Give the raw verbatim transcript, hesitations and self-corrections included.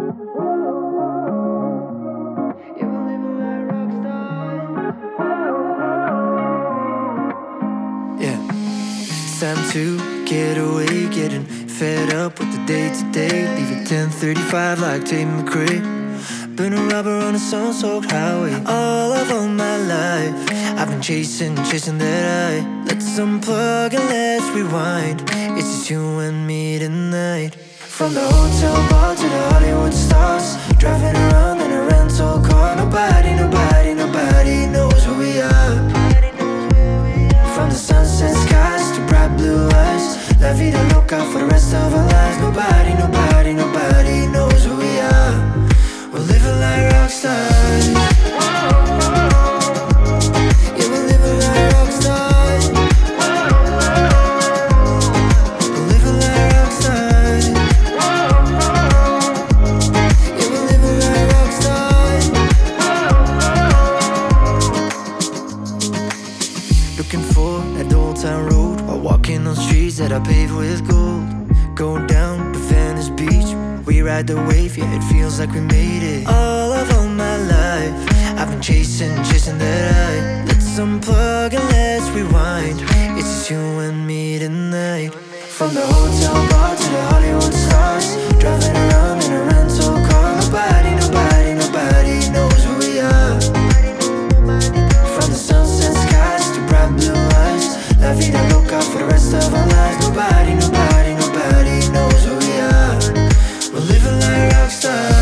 Yeah, we're living like rock stars. Yeah, it's time to get away, getting fed up with the day to day. Leave at ten thirty-five like Tate McRae. Been a robber on a sun-soaked highway all of all my life. I've been chasing, chasing that high. Let's unplug and let's rewind. It's just you and me tonight. From the hotel bar to the Hollywood stars, driving around in a rental car. Nobody, nobody, nobody knows who we are. From the sunset skies to bright blue eyes, la vida loca for the rest of our lives. Nobody, nobody, nobody knows who we are. We're living like rock stars. Yeah, we're living like rock stars. We're living like rock stars. Yeah, we're living like rock stars. Looking for that old town road while walking on streets that are paved with gold. Going down to Venice Beach, we ride the wave, yeah, it feels like we made it. All of all my life, I've been chasing, chasing that high. Let's unplug and let's rewind. It's just you and me tonight. From the hotel bar to the Hollywood stars, driving around in a rental car. Nobody, nobody, nobody knows who we are. From the sunset skies to bright blue eyes, la vida loca for the rest of our lives. Nobody, nobody, nobody knows who we are. We're living like rock stars.